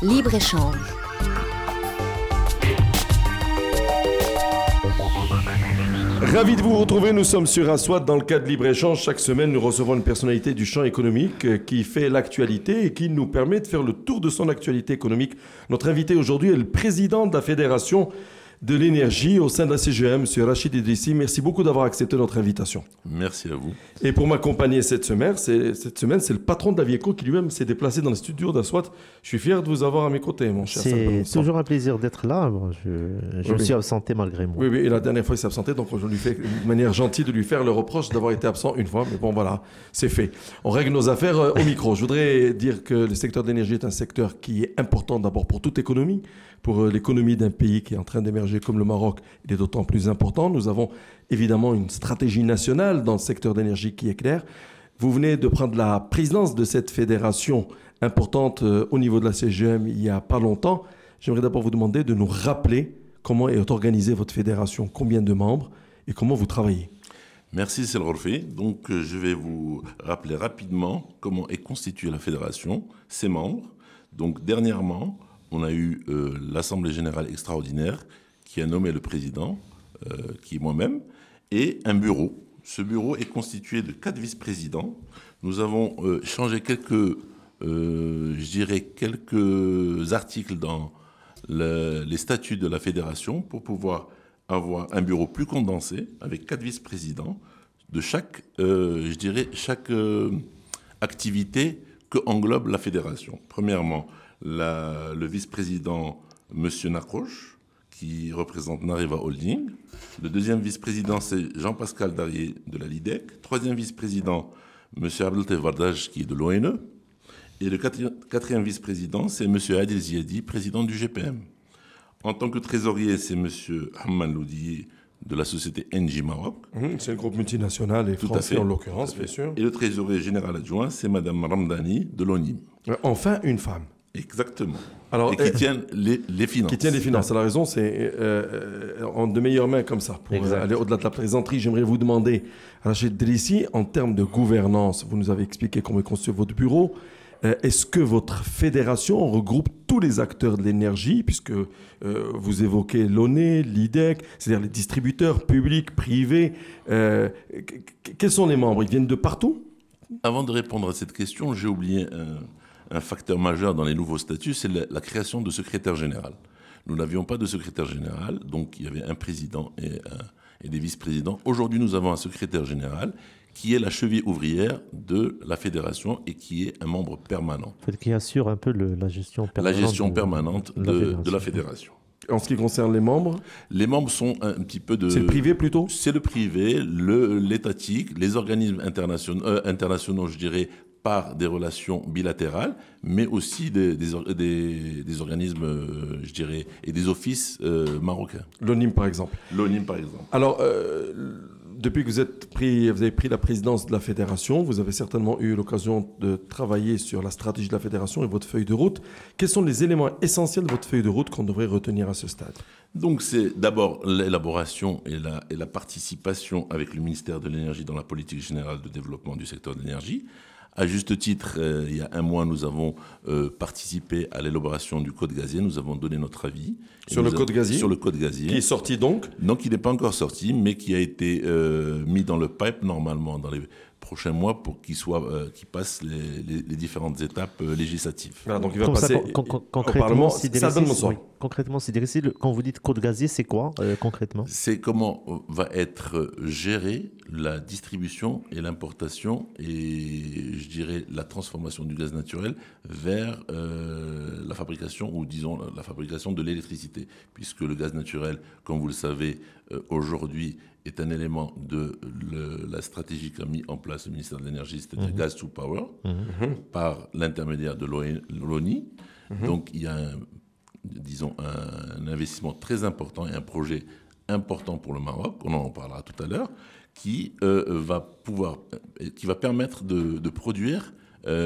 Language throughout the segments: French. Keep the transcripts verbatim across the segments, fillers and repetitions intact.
Libre-échange. Ravi de vous retrouver, nous sommes sur Aswat dans le cadre Libre-Échange. Chaque semaine, nous recevons une personnalité du champ économique qui fait l'actualité et qui nous permet de faire le tour de son actualité économique. Notre invité aujourd'hui est le président de la Fédération de l'énergie au sein de la C G M, M. Rachid Idrissi. Merci beaucoup d'avoir accepté notre invitation. Merci à vous. Et pour m'accompagner cette semaine, c'est, cette semaine, c'est le patron de l'Avieco qui lui-même s'est déplacé dans les studios d'Aswat. Je suis fier de vous avoir à mes côtés, mon cher. C'est toujours un plaisir d'être là. Bon, je je oui, me suis oui. absenté malgré moi. Oui, oui, et la dernière fois, il s'est absenté, donc je lui fais de manière gentille de lui faire le reproche d'avoir été absent une fois. Mais bon, voilà, c'est fait. On règle nos affaires euh, au micro. Je voudrais dire que le secteur de l'énergie est un secteur qui est important d'abord pour toute économie. Pour l'économie d'un pays qui est en train d'émerger comme le Maroc, il est d'autant plus important. Nous avons évidemment une stratégie nationale dans le secteur d'énergie qui est claire. Vous venez de prendre la présidence de cette fédération importante au niveau de la C G M il n'y a pas longtemps. J'aimerais d'abord vous demander de nous rappeler comment est organisée votre fédération, combien de membres et comment vous travaillez. Merci, c'est le refait. Donc, je vais vous rappeler rapidement comment est constituée la fédération, ses membres. Donc, dernièrement, on a eu euh, l'Assemblée générale extraordinaire qui a nommé le président, euh, qui est moi-même, et un bureau. Ce bureau est constitué de quatre vice-présidents. Nous avons euh, changé quelques, euh, je dirais, quelques articles dans le, les statuts de la fédération pour pouvoir avoir un bureau plus condensé avec quatre vice-présidents de chaque, euh, je dirais, chaque euh, activité que englobe la fédération. Premièrement, La, le vice-président, M. Nakroch, qui représente Nariva Holding. Le deuxième vice-président, c'est Jean-Pascal Darier de la LIDEC. Troisième vice-président, M. Abdeltef Vardaj, qui est de l'O N E. Et le quatrième vice-président, c'est M. Adil Ziadi, président du G P M. En tant que trésorier, c'est M. Hamman Loudier de la société N J Maroc. Mmh, c'est un groupe multinational et Tout français en l'occurrence, bien sûr. Et le trésorier général adjoint, c'est Mme Ramdani de l'O N I M. Enfin, une femme. Exactement. Alors, et qui euh, tient les, les finances. Qui tient les finances. La raison, c'est euh, en de meilleures mains comme ça. Pour euh, aller au-delà de la plaisanterie, j'aimerais vous demander, Rachid Idrissi, en termes de gouvernance, vous nous avez expliqué comment est constitué votre bureau. Euh, est-ce que votre fédération regroupe tous les acteurs de l'énergie, puisque euh, vous évoquez l'O N E, l'IDEC, c'est-à-dire les distributeurs publics, privés. Euh, quels sont les membres? Ils viennent de partout? Avant de répondre à cette question, j'ai oublié un... Un facteur majeur dans les nouveaux statuts, c'est la, la création de secrétaire général. Nous n'avions pas de secrétaire général, donc il y avait un président et, un, et des vice-présidents. Aujourd'hui, nous avons un secrétaire général qui est la cheville ouvrière de la fédération et qui est un membre permanent. Qui assure un peu le, la gestion permanente, la gestion permanente de, de, la de la fédération. En ce qui concerne les membres? Les membres sont un petit peu de... C'est le privé plutôt? C'est le privé, le, l'étatique, les organismes internationaux, euh, internationaux, je dirais, par des relations bilatérales, mais aussi des, des, des, des organismes, euh, je dirais, et des offices euh, marocains. L'O N I M, par exemple. L'O N I M, par exemple. Alors, euh, depuis que vous, êtes pris, vous avez pris la présidence de la fédération, vous avez certainement eu l'occasion de travailler sur la stratégie de la fédération et votre feuille de route. Quels sont les éléments essentiels de votre feuille de route qu'on devrait retenir à ce stade? Donc, c'est d'abord l'élaboration et la, et la participation avec le ministère de l'Énergie dans la politique générale de développement du secteur de l'énergie. À juste titre, euh, il y a un mois, nous avons euh, participé à l'élaboration du code gazier. Nous avons donné notre avis. Sur le code gazier? Sur le code gazier. Qui est sorti donc? Donc, il n'est pas encore sorti, mais qui a été euh, mis dans le pipe normalement dans les prochains mois pour qu'il soit, euh, qu'il passe les, les, les différentes étapes euh, législatives. Voilà, donc il va Comme passer ça, con, con, con, au Parlement. Si ça donne mon oui, concrètement, si quand vous dites code gazier, c'est quoi euh, concrètement? C'est comment va être gérée la distribution et l'importation et, je dirais, la transformation du gaz naturel vers euh, la fabrication, ou disons la fabrication de l'électricité. Puisque le gaz naturel, comme vous le savez, euh, aujourd'hui, est un élément de le, la stratégie qu'a mis en place le ministère de l'Énergie, c'est-à-dire mmh. Gas to Power, mmh. par l'intermédiaire de l'O N I. Mmh. Donc, il y a, un, disons, un, un investissement très important et un projet important pour le Maroc, on en parlera tout à l'heure, qui euh, va pouvoir, qui va permettre de, de produire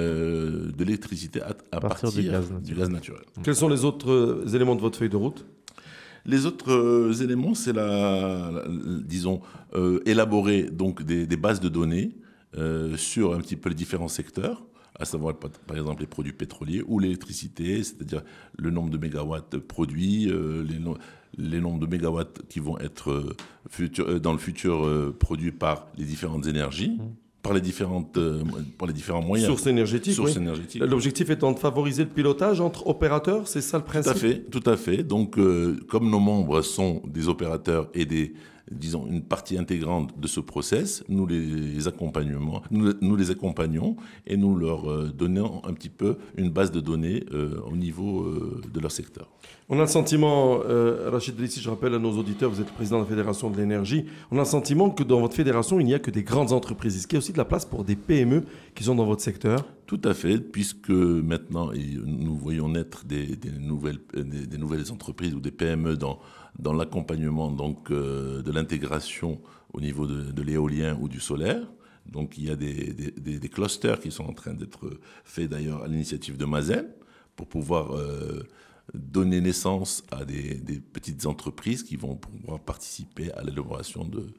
euh, de l'électricité à, à, à partir, partir du, gaz du gaz naturel. Quels sont les autres éléments de votre feuille de route? Les autres euh, éléments, c'est la, la, disons, euh, élaborer donc des, des bases de données euh, sur un petit peu les différents secteurs, à savoir par, par exemple les produits pétroliers ou l'électricité, c'est-à-dire le nombre de mégawatts produits, euh, les, no- les nombres de mégawatts qui vont être euh, futur- euh, dans le futur euh, produits par les différentes énergies, par les, différentes, euh, par les différents moyens. Sources énergétiques, Sources oui. énergétiques. L'objectif étant de favoriser le pilotage entre opérateurs, c'est ça le Tout principe? à fait, tout à fait. Donc, euh, comme nos membres sont des opérateurs et des, disons, une partie intégrante de ce process, nous les accompagnons, nous, nous les accompagnons et nous leur euh, donnons un petit peu une base de données euh, au niveau euh, de leur secteur. On a le sentiment, euh, Rachid Drissi, je rappelle à nos auditeurs, vous êtes le président de la Fédération de l'énergie, on a le sentiment que dans votre fédération, il n'y a que des grandes entreprises. Est-ce qu'il y a aussi de la place pour des P M E qui sont dans votre secteur? Tout à fait, puisque maintenant et nous voyons naître des, des, nouvelles, des, des nouvelles entreprises ou des P M E dans, dans l'accompagnement donc, euh, de l'intégration au niveau de, de l'éolien ou du solaire. Donc il y a des, des, des, des clusters qui sont en train d'être faits d'ailleurs à l'initiative de Mazen pour pouvoir euh, donner naissance à des, des petites entreprises qui vont pouvoir participer à l'élaboration de,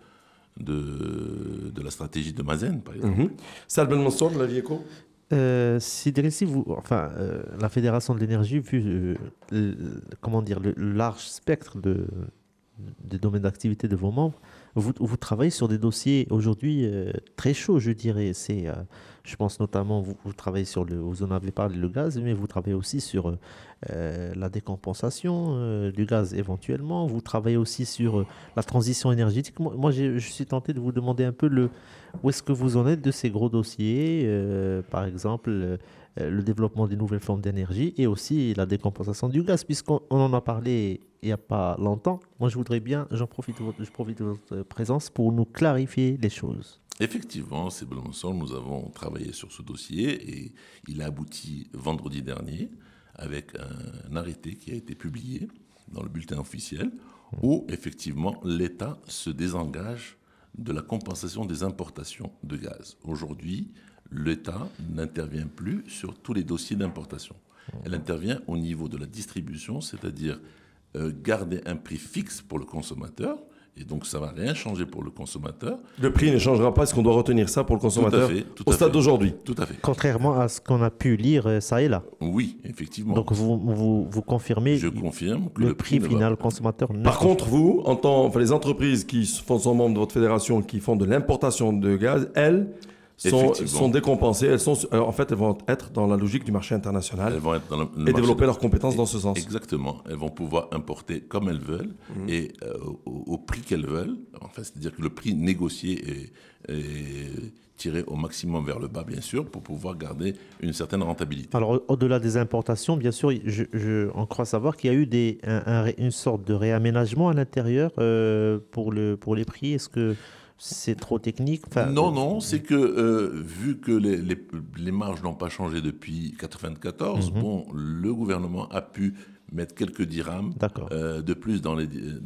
de, de la stratégie de Mazen, par exemple. Mm-hmm. Sal Ben Mansour, de la Vieco. Euh, si Drissi, vous, enfin, euh, la Fédération de l'énergie, vu euh, le, comment dire, le large spectre de, des domaines d'activité de vos membres, vous, vous travaillez sur des dossiers aujourd'hui euh, très chauds, je dirais. C'est, euh, je pense notamment, vous, vous travaillez sur le, vous en avez parlé, le gaz, mais vous travaillez aussi sur euh, la décompensation euh, du gaz éventuellement. Vous travaillez aussi sur euh, la transition énergétique. Moi, moi je suis tenté de vous demander un peu le, où est-ce que vous en êtes de ces gros dossiers, euh, par exemple euh, le développement des nouvelles formes d'énergie et aussi la décompensation du gaz, puisqu'on on en a parlé il n'y a pas longtemps. Moi, je voudrais bien, j'en profite de votre, je profite de votre présence pour nous clarifier les choses. Effectivement, c'est Belmonson, nous avons travaillé sur ce dossier et il a abouti vendredi dernier avec un arrêté qui a été publié dans le bulletin officiel où effectivement l'État se désengage de la compensation des importations de gaz. Aujourd'hui, l'État n'intervient plus sur tous les dossiers d'importation. Elle intervient au niveau de la distribution, c'est-à-dire euh, garder un prix fixe pour le consommateur. Et donc, ça ne va rien changer pour le consommateur. Le prix ne changera pas. Est-ce qu'on doit retenir ça pour le consommateur tout à fait, tout au à stade fait. d'aujourd'hui? Tout à fait. Contrairement à ce qu'on a pu lire euh, ça et là. Oui, effectivement. Donc, vous, vous, vous confirmez Je confirme que le, le prix, prix final va... consommateur. Par contre, vous, en tant, enfin, les entreprises qui font, sont membres de votre fédération, qui font de l'importation de gaz, elles sont, sont décompensées. Elles sont, en fait, elles vont être dans la logique du marché international elles vont être dans le, le et développer de... leurs compétences dans ce sens. Exactement. Elles vont pouvoir importer comme elles veulent mmh. et euh, au, au prix qu'elles veulent. Enfin, c'est-à-dire que le prix négocié est, est tiré au maximum vers le bas, bien sûr, pour pouvoir garder une certaine rentabilité. Alors, au-delà des importations, bien sûr, je, je, on croit savoir qu'il y a eu des, un, un, une sorte de réaménagement à l'intérieur euh, pour, le, pour les prix. Est-ce que c'est trop technique? Enfin, non, non, c'est que euh, vu que les, les, les marges n'ont pas changé depuis mille neuf cent quatre-vingt-quatorze, mm-hmm. bon, le gouvernement a pu mettre quelques dirhams euh, de plus dans les,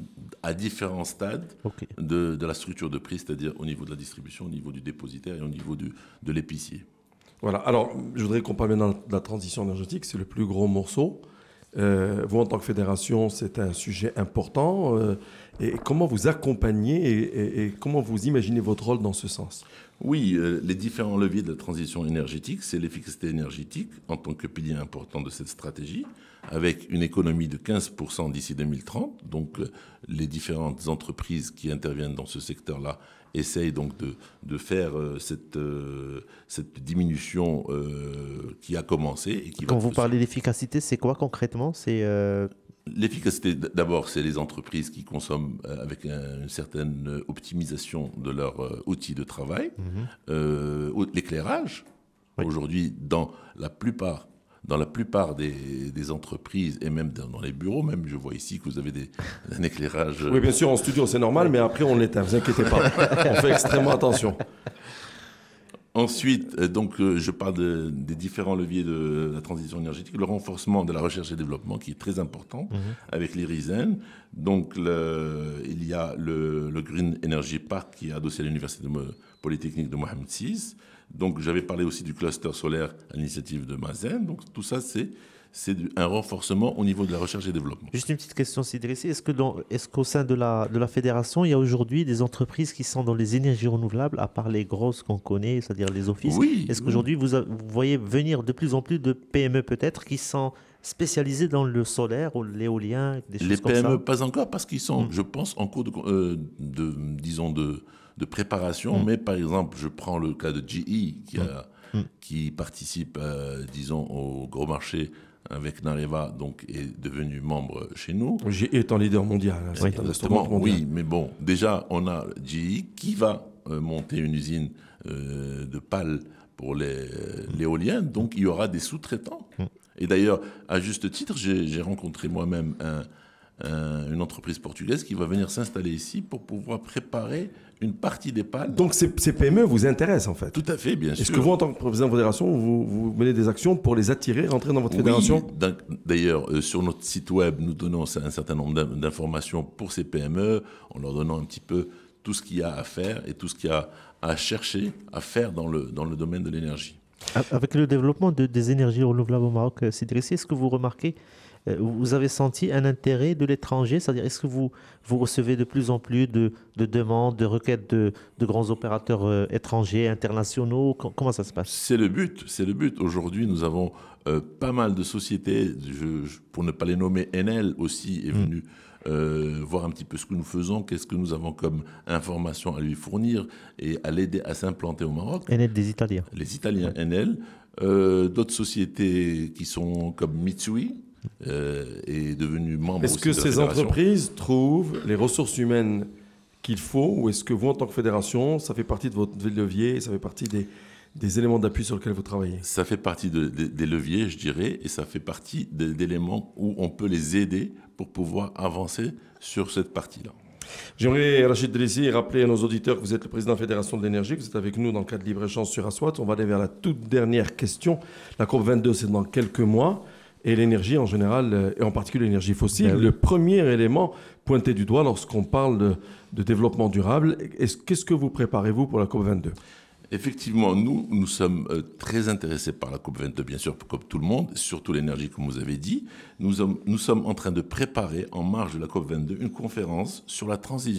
à différents stades okay. de, de la structure de prix, c'est-à-dire au niveau de la distribution, au niveau du dépositaire et au niveau du, de l'épicier. Voilà, alors je voudrais qu'on parle maintenant de la transition énergétique, c'est le plus gros morceau. Euh, vous, en tant que fédération, c'est un sujet important. Euh, et comment vous accompagnez et, et, et comment vous imaginez votre rôle dans ce sens? Oui, euh, les différents leviers de la transition énergétique, c'est l'efficacité énergétique en tant que pilier important de cette stratégie, avec une économie de quinze pour cent d'ici deux mille trente. Donc, euh, les différentes entreprises qui interviennent dans ce secteur-là essayent donc de, de faire euh, cette, euh, cette diminution euh, qui a commencé. Et qui Quand va vous parlez d'efficacité, c'est quoi concrètement? C'est euh... L'efficacité, d'abord, c'est les entreprises qui consomment avec une certaine optimisation de leurs outils de travail. Mmh. Euh, l'éclairage, oui. Aujourd'hui, dans la plupart, dans la plupart des, des entreprises et même dans, dans les bureaux, même je vois ici que vous avez des, un éclairage... Oui, bien sûr, en studio, c'est normal, mais après, on l'éteint, ne vous inquiétez pas. On fait extrêmement attention. Ensuite, donc, euh, je parle de, des différents leviers de la transition énergétique, le renforcement de la recherche et développement qui est très important mmh. avec l'IRISEN. Donc, le, il y a le, le Green Energy Park qui est adossé à l'Université de, Polytechnique de Mohamed six. Donc, j'avais parlé aussi du cluster solaire à l'initiative de Mazen. Donc, tout ça, c'est, c'est du- un renforcement au niveau de la recherche et développement. Juste une petite question, Sidrissi. Est-ce que dans- est-ce qu'au sein de la, de la fédération, il y a aujourd'hui des entreprises qui sont dans les énergies renouvelables, à part les grosses qu'on connaît, c'est-à-dire les offices? Oui. Est-ce oui. qu'aujourd'hui, vous, a- vous voyez venir de plus en plus de P M E peut-être qui sont spécialisées dans le solaire ou l'éolien, des choses Les comme P M E, ça? pas encore, parce qu'ils sont, Mm. je pense, en cours de, euh, de disons, de, de préparation. Mm. Mais par exemple, je prends le cas de G E, qui, a, Mm. qui participe, euh, disons, au gros marché avec Nareva, donc est devenu membre chez nous. G E est un leader mondial. hein, c'est un Exactement, instrument mondial. oui, mais bon, déjà, on a G E qui va euh, monter une usine euh, de pales pour les- l'éolien, donc il y aura des sous-traitants. Mm. Et d'ailleurs, à juste titre, j'ai j'ai rencontré moi-même un- un- une entreprise portugaise qui va venir s'installer ici pour pouvoir préparer une partie des pales. Donc ces, ces P M E vous intéressent en fait. Tout à fait, bien sûr. Est-ce que vous, en tant que président de fédération, vous, vous menez des actions pour les attirer, rentrer dans votre fédération? Oui, d'un- d'ailleurs, euh, sur notre site web, nous donnons un certain nombre d'in- d'informations pour ces P M E, en leur donnant un petit peu tout ce qu'il y a à faire et tout ce qu'il y a à chercher, à faire dans le, dans le domaine de l'énergie. Avec le développement de- des énergies renouvelables au Maroc, euh, Sidrissi, est-ce que vous remarquez, euh, vous avez senti un intérêt de l'étranger? C'est-à-dire, est-ce que vous, vous recevez de plus en plus de, de demandes, de requêtes de, de grands opérateurs euh, étrangers, internationaux? Com- Comment ça se passe? C'est le but, c'est le but. Aujourd'hui, nous avons euh, pas mal de sociétés, je- je- pour ne pas les nommer, Enel aussi est venu euh, voir un petit peu ce que nous faisons, qu'est-ce que nous avons comme information à lui fournir et à l'aider à s'implanter au Maroc. Enel des Italiens. Les Italiens Enel, euh, d'autres sociétés qui sont comme Mitsui euh, est devenu membre Est-ce aussi que de la ces fédération. entreprises trouvent les ressources humaines qu'il faut, ou est-ce que vous, en tant que fédération, ça fait partie de votre levier, ça fait partie des, des éléments d'appui sur lesquels vous travaillez? Ça fait partie de- de- des leviers, je dirais, et ça fait partie de- d'éléments où on peut les aider pour pouvoir avancer sur cette partie-là. J'aimerais, Rachid Drissi, rappeler à nos auditeurs que vous êtes le président de la Fédération de l'énergie, que vous êtes avec nous dans le cadre de libre-échange sur Aswat. On va aller vers la toute dernière question. La COP vingt-deux, c'est dans quelques mois. Et l'énergie en général, euh, et en particulier l'énergie fossile, Ben oui. le premier élément pointé du doigt lorsqu'on parle de, de développement durable. Est-ce- Qu'est-ce que vous préparez-vous pour la COP vingt-deux? Effectivement, nous, nous sommes euh, très intéressés par la COP vingt-deux, bien sûr, comme tout le monde, surtout l'énergie, comme vous avez dit. Nous, sommes- nous sommes en train de préparer, en marge de la COP vingt-deux, une conférence sur la transition